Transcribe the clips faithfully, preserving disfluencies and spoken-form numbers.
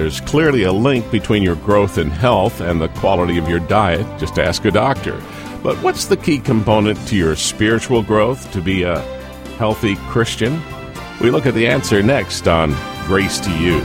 there's clearly a link between your growth in health and the quality of your diet. Just ask a doctor. But what's the key component to your spiritual growth to be a healthy Christian? We look at the answer next on Grace to You.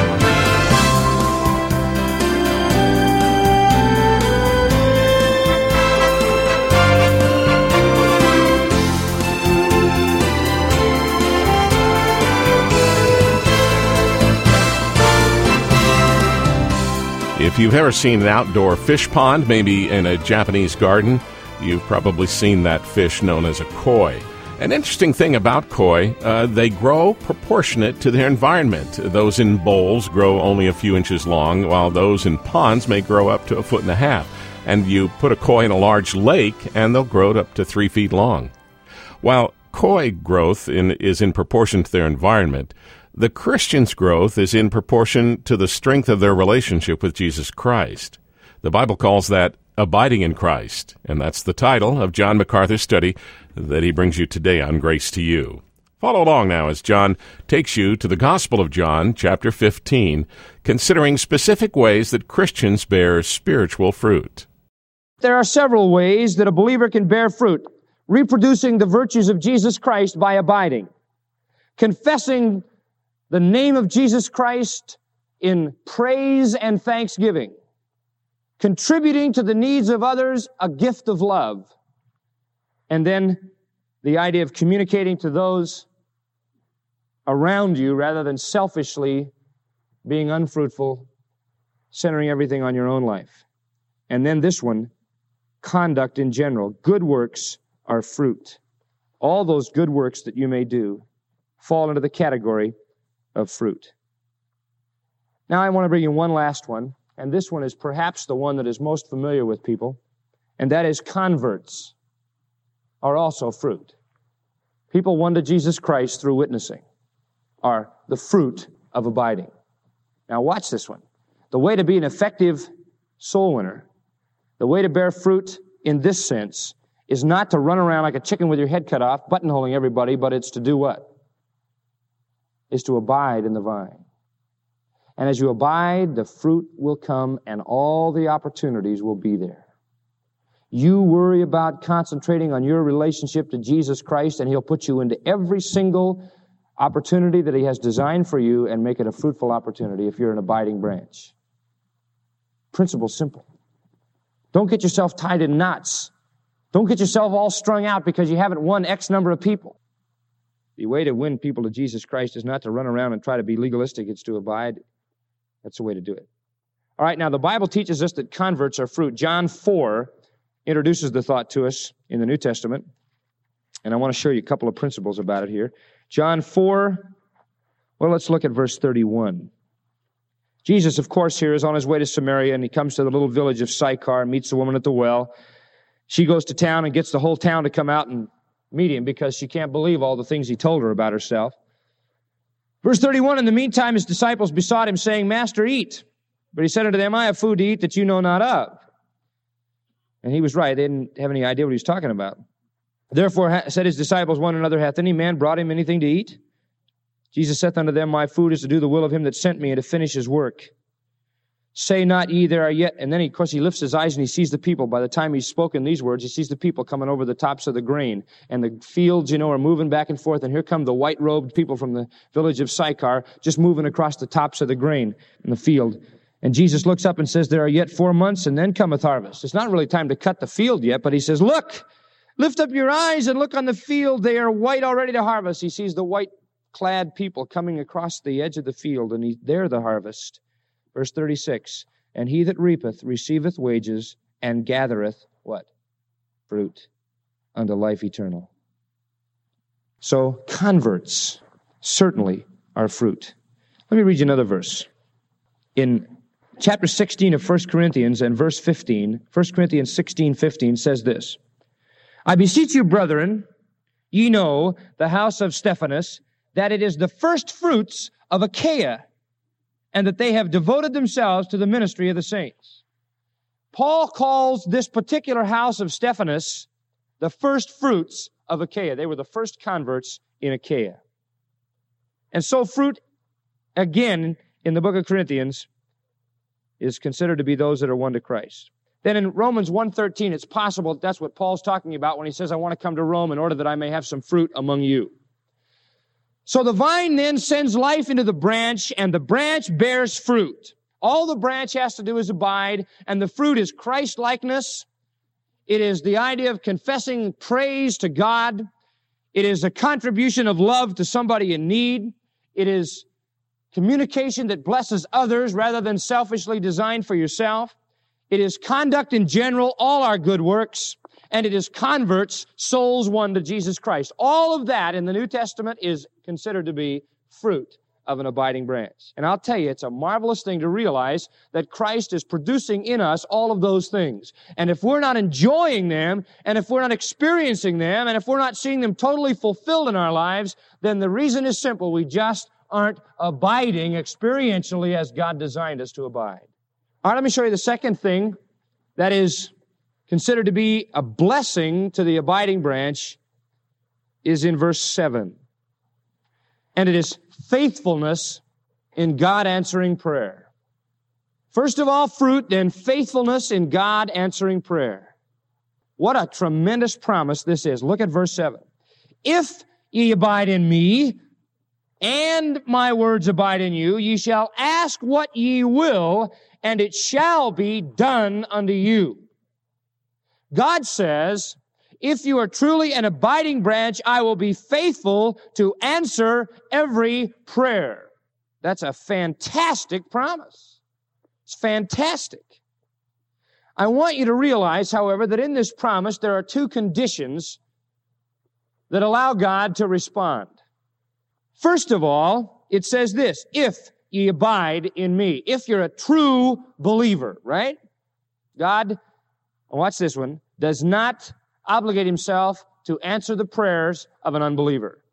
If you've ever seen an outdoor fish pond, maybe in a Japanese garden, you've probably seen that fish known as a koi. An interesting thing about koi, uh, they grow proportionate to their environment. Those in bowls grow only a few inches long, while those in ponds may grow up to a foot and a half. And you put a koi in a large lake, and they'll grow up to three feet long. While koi growth in, is in proportion to their environment, the Christian's growth is in proportion to the strength of their relationship with Jesus Christ. The Bible calls that abiding in Christ, and that's the title of John MacArthur's study that he brings you today on Grace to You. Follow along now as John takes you to the Gospel of John, chapter fifteen, considering specific ways that Christians bear spiritual fruit. There are several ways that a believer can bear fruit, reproducing the virtues of Jesus Christ by abiding, confessing the name of Jesus Christ in praise and thanksgiving, contributing to the needs of others a gift of love, and then the idea of communicating to those around you rather than selfishly being unfruitful, centering everything on your own life. And then this one, conduct in general. Good works are fruit. All those good works that you may do fall into the category of fruit. Now I want to bring you one last one, and this one is perhaps the one that is most familiar with people, and that is converts are also fruit. People won to Jesus Christ through witnessing are the fruit of abiding. Now watch this one. The way to be an effective soul winner, the way to bear fruit in this sense, is not to run around like a chicken with your head cut off, buttonholing everybody, but it's to do what? Is to abide in the vine. And as you abide, the fruit will come and all the opportunities will be there. You worry about concentrating on your relationship to Jesus Christ, and He'll put you into every single opportunity that He has designed for you and make it a fruitful opportunity if you're an abiding branch. Principle simple. Don't get yourself tied in knots. Don't get yourself all strung out because you haven't won X number of people. The way to win people to Jesus Christ is not to run around and try to be legalistic. It's to abide. That's the way to do it. All right, now the Bible teaches us that converts are fruit. John four introduces the thought to us in the New Testament, and I want to show you a couple of principles about it here. John four, well, let's look at verse thirty-one. Jesus, of course, here is on His way to Samaria, and He comes to the little village of Sychar, meets the woman at the well. She goes to town and gets the whole town to come out and meet Him because she can't believe all the things He told her about herself. Verse thirty-one, in the meantime, His disciples besought Him, saying, Master, eat. But He said unto them, I have food to eat that you know not of. And He was right. They didn't have any idea what He was talking about. Therefore said His disciples one another, hath any man brought Him anything to eat? Jesus saith unto them, my food is to do the will of Him that sent me and to finish His work. Say not ye, there are yet, and then, he, of course, he lifts his eyes and he sees the people. By the time he's spoken these words, he sees the people coming over the tops of the grain. And the fields, you know, are moving back and forth. And here come the white-robed people from the village of Sychar, just moving across the tops of the grain in the field. And Jesus looks up and says, there are yet four months, and then cometh harvest. It's not really time to cut the field yet, but He says, look, lift up your eyes and look on the field. They are white already to harvest. He sees the white-clad people coming across the edge of the field, and he, they're the harvest. Verse thirty-six, and he that reapeth receiveth wages and gathereth what? Fruit unto life eternal. So converts certainly are fruit. Let me read you another verse. In chapter sixteen of First Corinthians and verse fifteen, First Corinthians sixteen fifteen says this, I beseech you, brethren, ye know the house of Stephanas, that it is the first fruits of Achaia, and that they have devoted themselves to the ministry of the saints. Paul calls this particular house of Stephanas the first fruits of Achaia. They were the first converts in Achaia. And so fruit, again, in the book of Corinthians, is considered to be those that are one to Christ. Then in Romans one thirteen, it's possible that's what Paul's talking about when he says, I want to come to Rome in order that I may have some fruit among you. So the vine then sends life into the branch, and the branch bears fruit. All the branch has to do is abide, and the fruit is Christ-likeness. It is the idea of confessing praise to God. It is a contribution of love to somebody in need. It is communication that blesses others rather than selfishly designed for yourself. It is conduct in general, all our good works, and it is converts, souls won to Jesus Christ. All of that in the New Testament is considered to be fruit of an abiding branch. And I'll tell you, it's a marvelous thing to realize that Christ is producing in us all of those things. And if we're not enjoying them, and if we're not experiencing them, and if we're not seeing them totally fulfilled in our lives, then the reason is simple. We just aren't abiding experientially as God designed us to abide. All right, let me show you the second thing that is considered to be a blessing to the abiding branch is in verse seven. And it is faithfulness in God answering prayer. First of all, fruit, then faithfulness in God answering prayer. What a tremendous promise this is. Look at verse seven. If ye abide in me, and my words abide in you, ye shall ask what ye will, and it shall be done unto you. God says, if you are truly an abiding branch, I will be faithful to answer every prayer. That's a fantastic promise. It's fantastic. I want you to realize, however, that in this promise there are two conditions that allow God to respond. First of all, it says this, if ye abide in me. If you're a true believer, right? God, watch this one, does not obligate himself to answer the prayers of an unbeliever.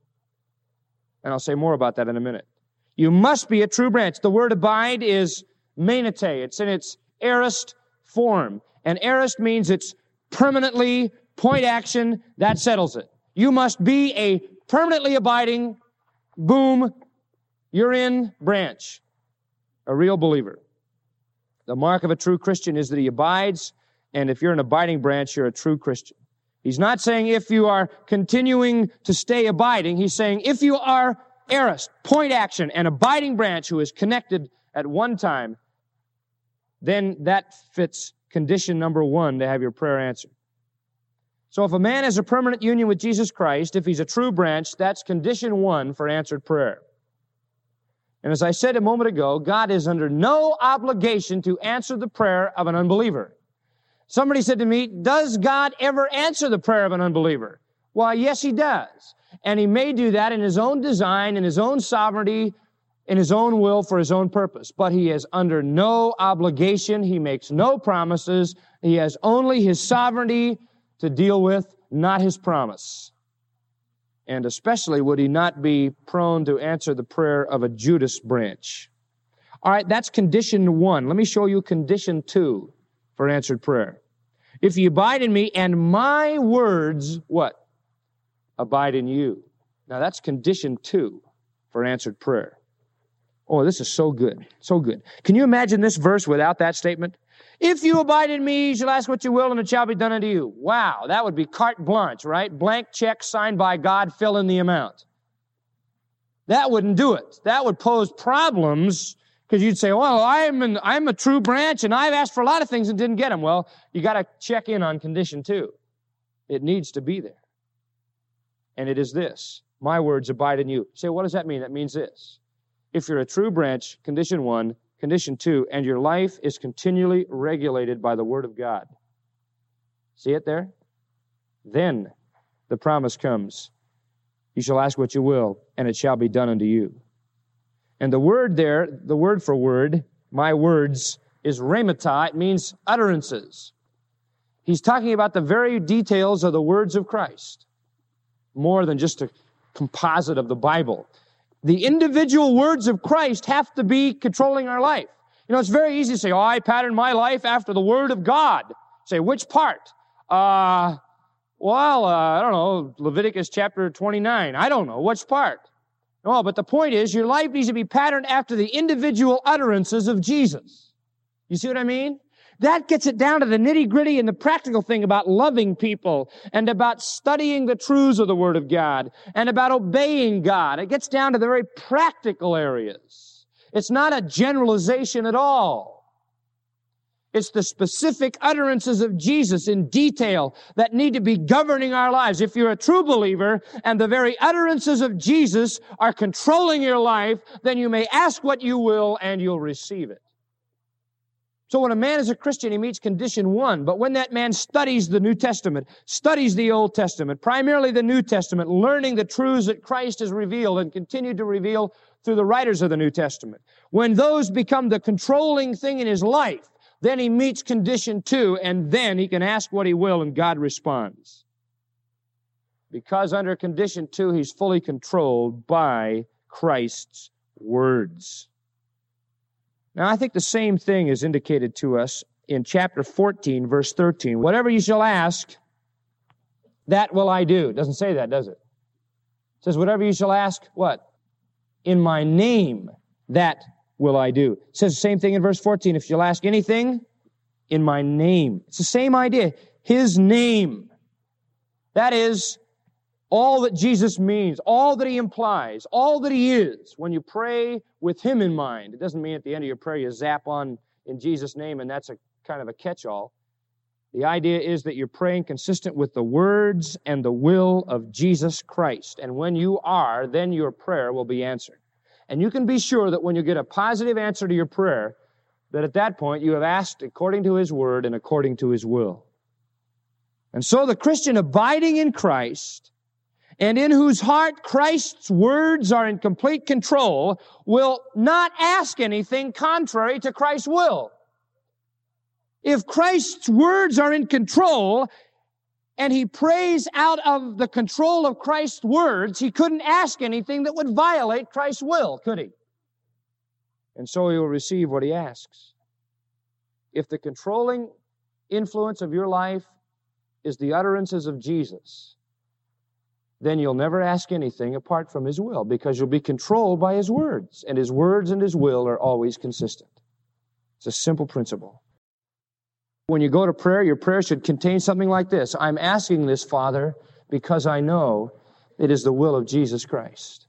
And I'll say more about that in a minute. You must be a true branch. The word abide is menete. It's in its aorist form. And aorist means it's permanently, point action, that settles it. You must be a permanently abiding, boom, you're in branch, a real believer. The mark of a true Christian is that he abides, and if you're an abiding branch, you're a true Christian. He's not saying if you are continuing to stay abiding. He's saying if you are aorist, point action, an abiding branch who is connected at one time, then that fits condition number one to have your prayer answered. So if a man has a permanent union with Jesus Christ, if he's a true branch, that's condition one for answered prayer. And as I said a moment ago, God is under no obligation to answer the prayer of an unbeliever. Somebody said to me, does God ever answer the prayer of an unbeliever? Well, yes, he does. And he may do that in his own design, in his own sovereignty, in his own will for his own purpose. But he is under no obligation. He makes no promises. He has only his sovereignty to deal with, not his promise. And especially would he not be prone to answer the prayer of a Judas branch. All right, that's condition one. Let me show you condition two for answered prayer. If you abide in me and my words, what? Abide in you. Now that's condition two for answered prayer. Oh, this is so good, so good. Can you imagine this verse without that statement? If you abide in me, you shall ask what you will, and it shall be done unto you. Wow, that would be carte blanche, right? Blank check signed by God, fill in the amount. That wouldn't do it. That would pose problems, because you'd say, well, I'm, an, I'm a true branch, and I've asked for a lot of things and didn't get them. Well, you got to check in on condition two. It needs to be there. And it is this, my words abide in you. You say, what does that mean? That means this. If you're a true branch, condition one, condition two, and your life is continually regulated by the Word of God. See it there? Then the promise comes. You shall ask what you will, and it shall be done unto you. And the word there, the word for word, my words, is rhemata. It means utterances. He's talking about the very details of the words of Christ, more than just a composite of the Bible. The individual words of Christ have to be controlling our life. You know, it's very easy to say, oh, I pattern my life after the Word of God. Say, which part? Uh, well, uh, I don't know, Leviticus chapter twenty-nine. I don't know, which part? No, but the point is, your life needs to be patterned after the individual utterances of Jesus. You see what I mean? That gets it down to the nitty-gritty and the practical thing about loving people and about studying the truths of the Word of God and about obeying God. It gets down to the very practical areas. It's not a generalization at all. It's the specific utterances of Jesus in detail that need to be governing our lives. If you're a true believer and the very utterances of Jesus are controlling your life, then you may ask what you will and you'll receive it. So when a man is a Christian, he meets condition one. But when that man studies the New Testament, studies the Old Testament, primarily the New Testament, learning the truths that Christ has revealed and continued to reveal through the writers of the New Testament, when those become the controlling thing in his life, then he meets condition two, and then he can ask what he will, and God responds. Because under condition two, he's fully controlled by Christ's words. Now, I think the same thing is indicated to us in chapter fourteen, verse thirteen. Whatever you shall ask, that will I do. It doesn't say that, does it? It says, whatever you shall ask, what? In my name, that will I do. It says the same thing in verse fourteen. If you'll ask anything in my name. It's the same idea. His name. That is all that Jesus means, all that he implies, all that he is. When you pray with him in mind, it doesn't mean at the end of your prayer you zap on in Jesus' name and that's a kind of a catch-all. The idea is that you're praying consistent with the words and the will of Jesus Christ. And when you are, then your prayer will be answered. And you can be sure that when you get a positive answer to your prayer, that at that point you have asked according to his word and according to his will. And so the Christian abiding in Christ, and in whose heart Christ's words are in complete control, will not ask anything contrary to Christ's will. If Christ's words are in control, and he prays out of the control of Christ's words, he couldn't ask anything that would violate Christ's will, could he? And so he will receive what he asks. If the controlling influence of your life is the utterances of Jesus, then you'll never ask anything apart from his will, because you'll be controlled by his words, and his words and his will are always consistent. It's a simple principle. When you go to prayer, your prayer should contain something like this. I'm asking this, Father, because I know it is the will of Jesus Christ.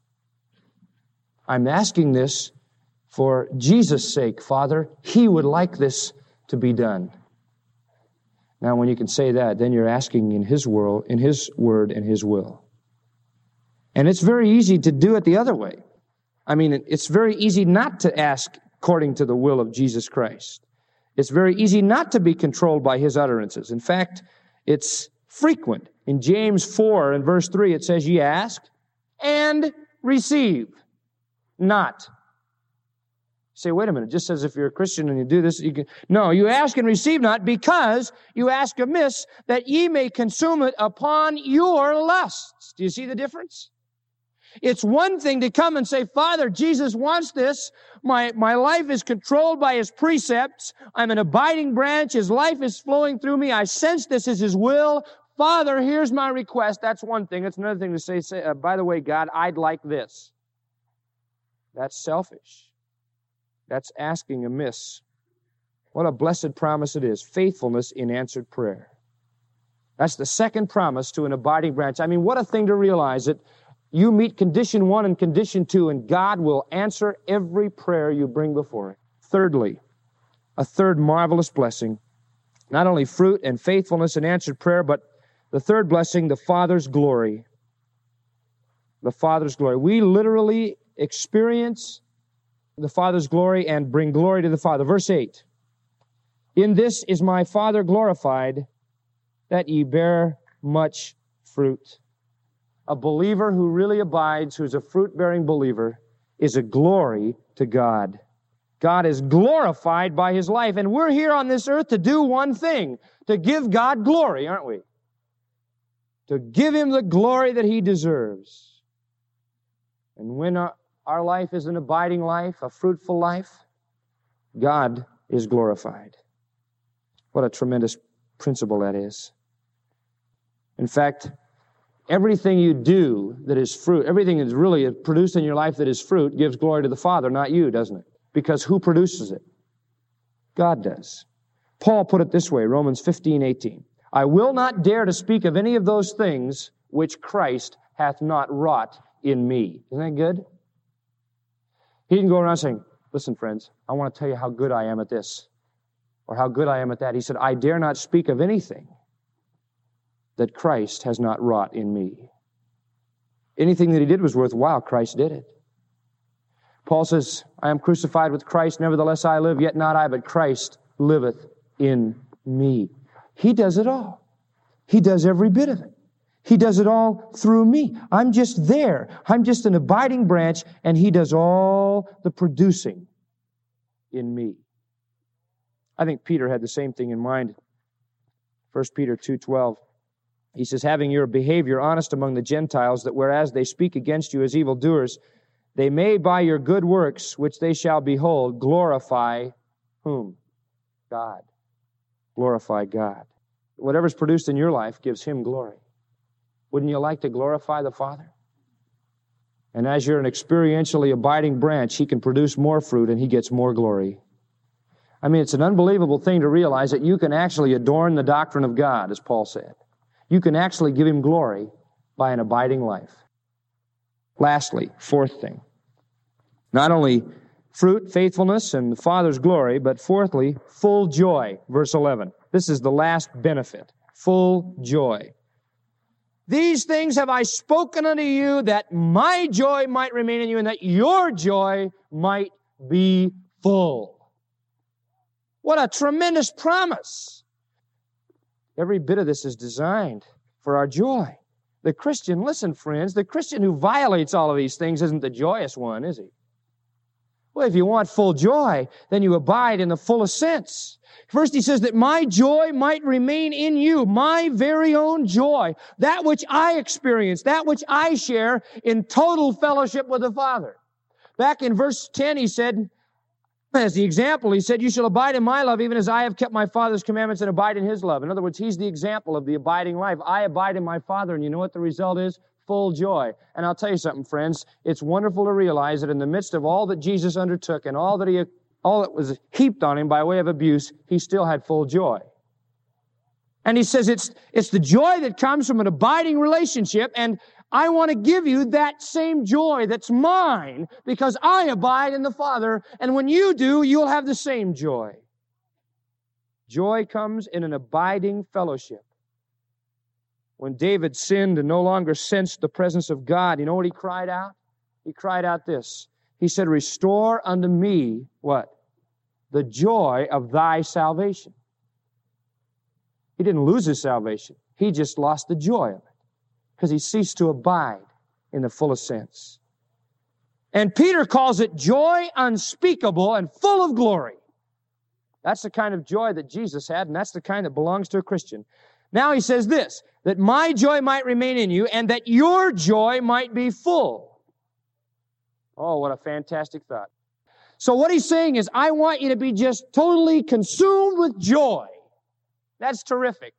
I'm asking this for Jesus' sake, Father. He would like this to be done. Now, when you can say that, then you're asking in his world, in his word and his will. And it's very easy to do it the other way. I mean, it's very easy not to ask according to the will of Jesus Christ. It's very easy not to be controlled by his utterances. In fact, it's frequent. In James four and verse three, it says, ye ask and receive not. Say, wait a minute, it just says if you're a Christian and you do this, you can... No, you ask and receive not, because you ask amiss, that ye may consume it upon your lusts. Do you see the difference? It's one thing to come and say, Father, Jesus wants this. My, my life is controlled by his precepts. I'm an abiding branch. His life is flowing through me. I sense this is his will. Father, here's my request. That's one thing. It's another thing to say, say uh, by the way, God, I'd like this. That's selfish. That's asking amiss. What a blessed promise it is. Faithfulness in answered prayer. That's the second promise to an abiding branch. I mean, what a thing to realize that you meet condition one and condition two, and God will answer every prayer you bring before him. Thirdly, a third marvelous blessing, not only fruit and faithfulness in answered prayer, but the third blessing, the Father's glory. The Father's glory. We literally experience the Father's glory and bring glory to the Father. Verse eight, in this is my Father glorified, that ye bear much fruit. A believer who really abides, who's a fruit-bearing believer, is a glory to God. God is glorified by his life, and we're here on this earth to do one thing, to give God glory, aren't we? To give him the glory that he deserves. And when our, our life is an abiding life, a fruitful life, God is glorified. What a tremendous principle that is. In fact, everything you do that is fruit, everything that's really produced in your life that is fruit gives glory to the Father, not you, doesn't it? Because who produces it? God does. Paul put it this way, Romans fifteen eighteen. I will not dare to speak of any of those things which Christ hath not wrought in me. Isn't that good? He didn't go around saying, listen, friends, I want to tell you how good I am at this, or how good I am at that. He said, I dare not speak of anything that Christ has not wrought in me. Anything that he did was worthwhile. Christ did it. Paul says, I am crucified with Christ, nevertheless I live, yet not I, but Christ liveth in me. He does it all. He does every bit of it. He does it all through me. I'm just there. I'm just an abiding branch, and he does all the producing in me. I think Peter had the same thing in mind. First Peter two twelve. He says, having your behavior honest among the Gentiles, that whereas they speak against you as evildoers, they may by your good works, which they shall behold, glorify whom? God. Glorify God. Whatever's produced in your life gives him glory. Wouldn't you like to glorify the Father? And as you're an experientially abiding branch, he can produce more fruit and he gets more glory. I mean, it's an unbelievable thing to realize that you can actually adorn the doctrine of God, as Paul said. You can actually give him glory by an abiding life. Lastly, fourth thing. Not only fruit, faithfulness, and the Father's glory, but fourthly, full joy. Verse eleven. This is the last benefit. Full joy. These things have I spoken unto you, that my joy might remain in you, and that your joy might be full. What a tremendous promise. Every bit of this is designed for our joy. The Christian, listen, friends, the Christian who violates all of these things isn't the joyous one, is he? Well, if you want full joy, then you abide in the fullest sense. First, he says that my joy might remain in you, my very own joy, that which I experience, that which I share in total fellowship with the Father. Back in verse ten, he said, as the example, he said, you shall abide in my love, even as I have kept my Father's commandments and abide in his love. In other words, he's the example of the abiding life. I abide in my Father, and you know what the result is? Full joy. And I'll tell you something, friends. It's wonderful to realize that in the midst of all that Jesus undertook and all that he, all that was heaped on him by way of abuse, he still had full joy. And he says it's, it's the joy that comes from an abiding relationship, and I want to give you that same joy that's mine because I abide in the Father, and when you do, you'll have the same joy. Joy comes in an abiding fellowship. When David sinned and no longer sensed the presence of God, you know what he cried out? He cried out this. He said, restore unto me, what? The joy of thy salvation. He didn't lose his salvation. He just lost the joy of it because he ceased to abide in the fullest sense. And Peter calls it joy unspeakable and full of glory. That's the kind of joy that Jesus had, and that's the kind that belongs to a Christian. Now he says this, that my joy might remain in you and that your joy might be full. Oh, what a fantastic thought. So what he's saying is, I want you to be just totally consumed with joy. That's terrific.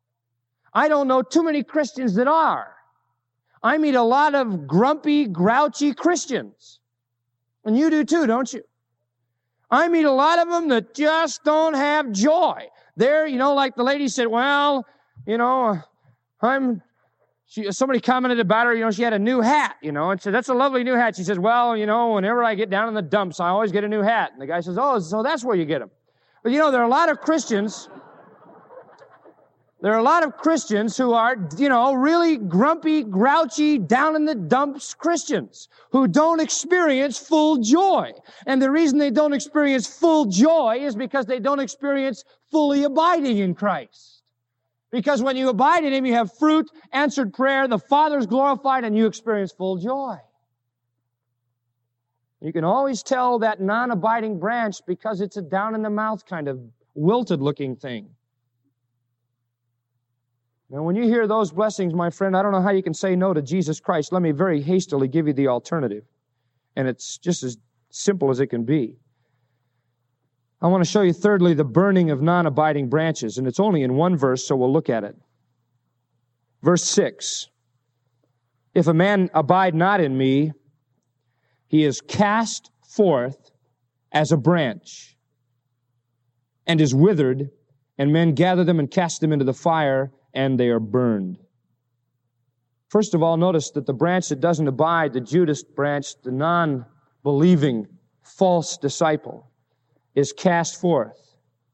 I don't know too many Christians that are. I meet a lot of grumpy, grouchy Christians. And you do too, don't you? I meet a lot of them that just don't have joy. They're, you know, like the lady said, well, you know, I'm, she, somebody commented about her, you know, she had a new hat, you know, and said, that's a lovely new hat. She says, well, you know, whenever I get down in the dumps, I always get a new hat. And the guy says, oh, so that's where you get them. But, you know, there are a lot of Christians, there are a lot of Christians who are, you know, really grumpy, grouchy, down in the dumps Christians who don't experience full joy. And the reason they don't experience full joy is because they don't experience fully abiding in Christ. Because when you abide in him, you have fruit, answered prayer, the Father's glorified, and you experience full joy. You can always tell that non-abiding branch because it's a down-in-the-mouth kind of wilted-looking thing. Now, when you hear those blessings, my friend, I don't know how you can say no to Jesus Christ. Let me very hastily give you the alternative. And it's just as simple as it can be. I want to show you, thirdly, the burning of non-abiding branches. And it's only in one verse, so we'll look at it. Verse six. If a man abide not in me, he is cast forth as a branch, and is withered, and men gather them and cast them into the fire, and they are burned. First of all, notice that the branch that doesn't abide, the Judas branch, the non-believing false disciple, is cast forth.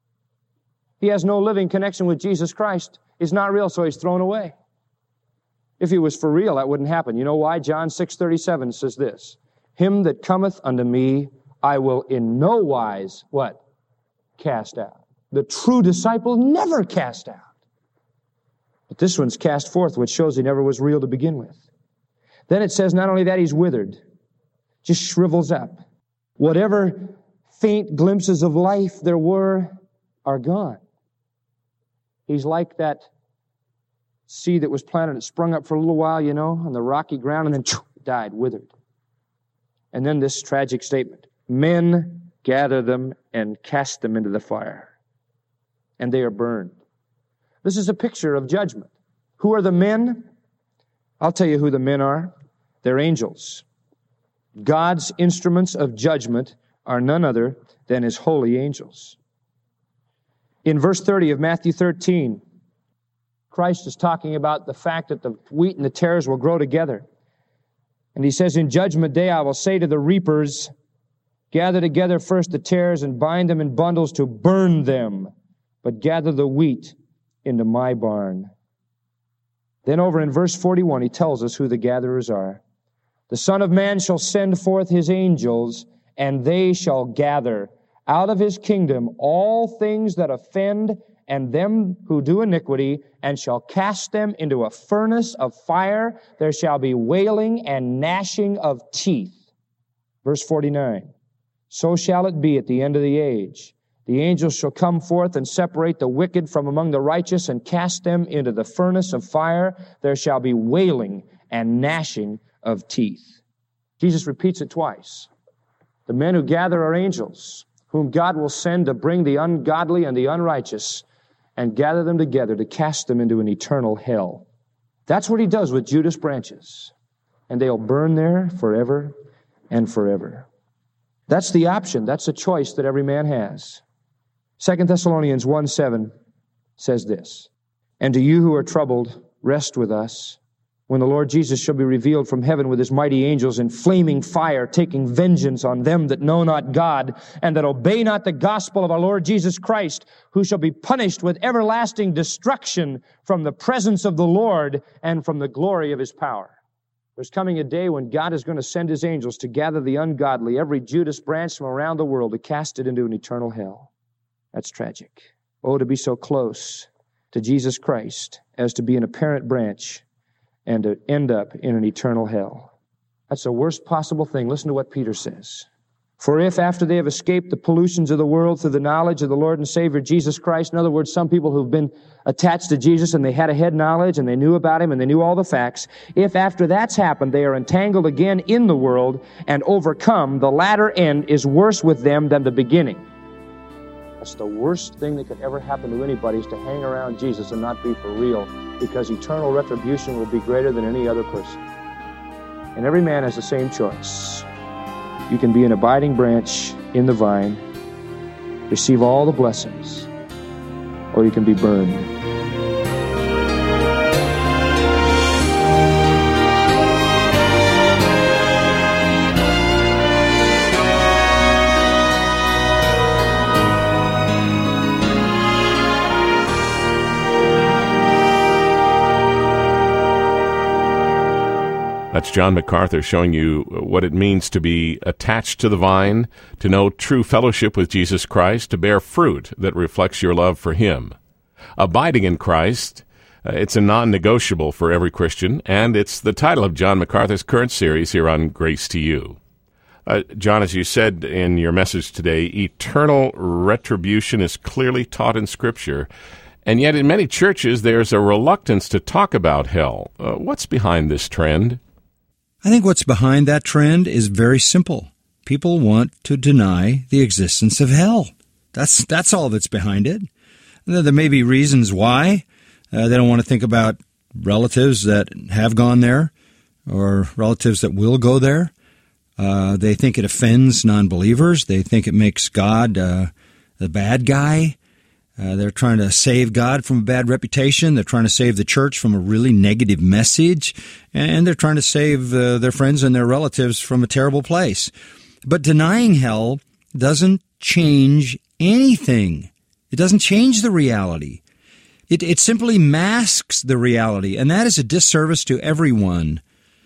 He has no living connection with Jesus Christ. He's not real, so he's thrown away. If he was for real, that wouldn't happen. You know why? John six thirty-seven says this, "Him that cometh unto me, I will in no wise," what? Cast out. The true disciple never cast out. But this one's cast forth, which shows he never was real to begin with. Then it says not only that, he's withered, just shrivels up. Whatever faint glimpses of life there were are gone. He's like that seed that was planted, it sprung up for a little while, you know, on the rocky ground, and then choo, died, withered. And then this tragic statement, "Men gather them and cast them into the fire, and they are burned." This is a picture of judgment. Who are the men? I'll tell you who the men are. They're angels. God's instruments of judgment are none other than His holy angels. In verse thirty of Matthew thirteen, Christ is talking about the fact that the wheat and the tares will grow together. And He says, "In judgment day I will say to the reapers, gather together first the tares and bind them in bundles to burn them, but gather the wheat into my barn." Then over in verse forty-one, He tells us who the gatherers are. "The Son of Man shall send forth His angels, and they shall gather out of His kingdom all things that offend and them who do iniquity, and shall cast them into a furnace of fire. There shall be wailing and gnashing of teeth." Verse forty-nine, "So shall it be at the end of the age. The angels shall come forth and separate the wicked from among the righteous and cast them into the furnace of fire. There shall be wailing and gnashing of teeth." Jesus repeats it twice. The men who gather are angels, whom God will send to bring the ungodly and the unrighteous and gather them together to cast them into an eternal hell. That's what He does with Judas branches. And they'll burn there forever and forever. That's the option. That's a choice that every man has. Second Thessalonians one seven says this, "And to you who are troubled, rest with us, when the Lord Jesus shall be revealed from heaven with His mighty angels in flaming fire, taking vengeance on them that know not God, and that obey not the gospel of our Lord Jesus Christ, who shall be punished with everlasting destruction from the presence of the Lord and from the glory of His power." There's coming a day when God is going to send His angels to gather the ungodly, every Judas branch from around the world, to cast it into an eternal hell. That's tragic. Oh, to be so close to Jesus Christ as to be an apparent branch and to end up in an eternal hell. That's the worst possible thing. Listen to what Peter says. "For if after they have escaped the pollutions of the world through the knowledge of the Lord and Savior Jesus Christ," in other words, some people who've been attached to Jesus and they had a head knowledge and they knew about Him and they knew all the facts, "if after that's happened they are entangled again in the world and overcome, the latter end is worse with them than the beginning." That's the worst thing that could ever happen to anybody, is to hang around Jesus and not be for real, because eternal retribution will be greater than any other person. And every man has the same choice. You can be an abiding branch in the vine, receive all the blessings, or you can be burned. That's John MacArthur showing you what it means to be attached to the vine, to know true fellowship with Jesus Christ, to bear fruit that reflects your love for Him. Abiding in Christ, uh, it's a non-negotiable for every Christian, and it's the title of John MacArthur's current series here on Grace to You. Uh, John, as you said in your message today, eternal retribution is clearly taught in Scripture, and yet in many churches there's a reluctance to talk about hell. Uh, what's behind this trend? I think what's behind that trend is very simple. People want to deny the existence of hell. That's that's all that's behind it. There may be reasons why. Uh, they don't want to think about relatives that have gone there or relatives that will go there. Uh, they think it offends non-believers. They think it makes God uh, the bad guy. Uh, they're trying to save God from a bad reputation. They're trying to save the church from a really negative message. And they're trying to save uh, their friends and their relatives from a terrible place. But denying hell doesn't change anything. It doesn't change the reality. It, it simply masks the reality, and that is a disservice to everyone.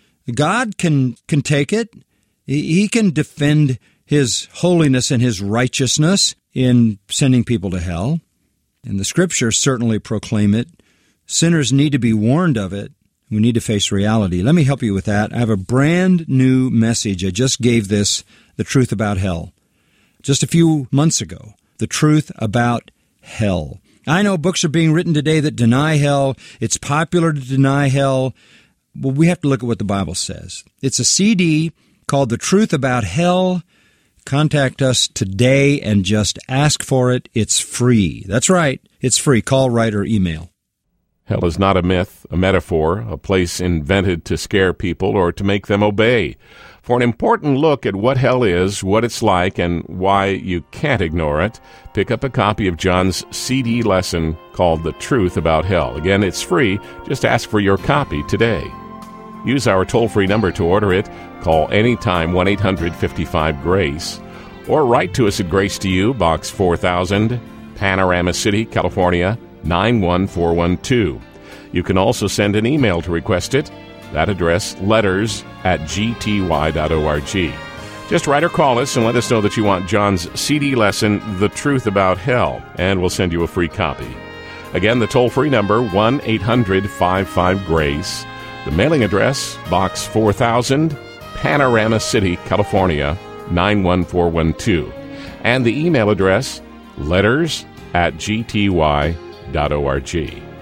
God can, can take it. He can defend His holiness and His righteousness in sending people to hell. And the Scriptures certainly proclaim it. Sinners need to be warned of it. We need to face reality. Let me help you with that. I have a brand new message. I just gave this, The Truth About Hell, just a few months ago. The Truth About Hell. I know books are being written today that deny hell. It's popular to deny hell. Well, we have to look at what the Bible says. It's a C D called The Truth About Hell. Contact us today and just ask for it. It's free. That's right. It's free. Call, write, or email. Hell is not a myth, a metaphor, a place invented to scare people or to make them obey. For an important look at what hell is, what it's like, and why you can't ignore it, pick up a copy of John's C D lesson called The Truth About Hell. Again, it's free. Just ask for your copy today. Use our toll-free number to order it. Call anytime, one eight hundred fifty-five GRACE. Or write to us at Grace to You, Box four thousand, Panorama City, California, nine one four one two. You can also send an email to request it. That address, letters at g t y dot org. Just write or call us and let us know that you want John's C D lesson, The Truth About Hell, and we'll send you a free copy. Again, the toll-free number, one eight hundred fifty-five GRACE. The mailing address, Box four thousand, Panorama City, California, nine one four one two. And the email address, letters at g t y dot org.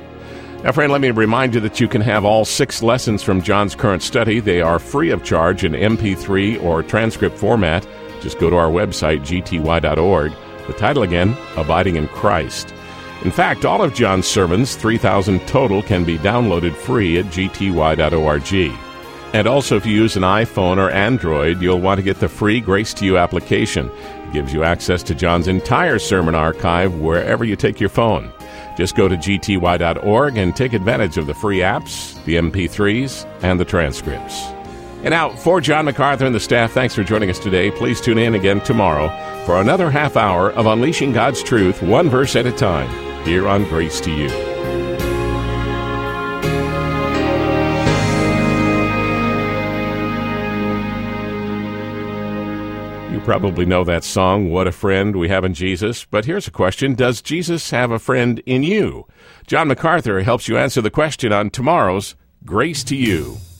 Now, friend, let me remind you that you can have all six lessons from John's current study. They are free of charge in M P three or transcript format. Just go to our website, g t y dot org. The title again, Abiding in Christ. In fact, all of John's sermons, three thousand total, can be downloaded free at g t y dot org. And also, if you use an iPhone or Android, you'll want to get the free Grace to You application. It gives you access to John's entire sermon archive wherever you take your phone. Just go to g t y dot org and take advantage of the free apps, the M P threes, and the transcripts. And now, for John MacArthur and the staff, thanks for joining us today. Please tune in again tomorrow for another half hour of Unleashing God's Truth, one verse at a time, here on Grace to You. You probably know that song, What a Friend We Have in Jesus. But here's a question. Does Jesus have a friend in you? John MacArthur helps you answer the question on tomorrow's Grace to You.